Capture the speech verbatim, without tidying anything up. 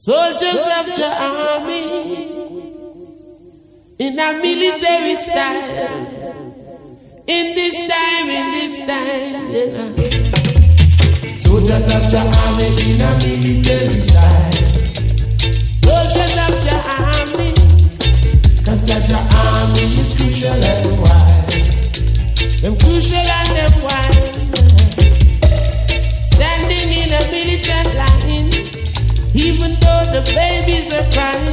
Soldiers of the army in a military style. In this time, in this time, yeah. Soldiers of the army in a military style. Soldiers of the army, cause the army is crucial and wide. them crucial and them wide. Standing in a militant line, even though the babies are crying.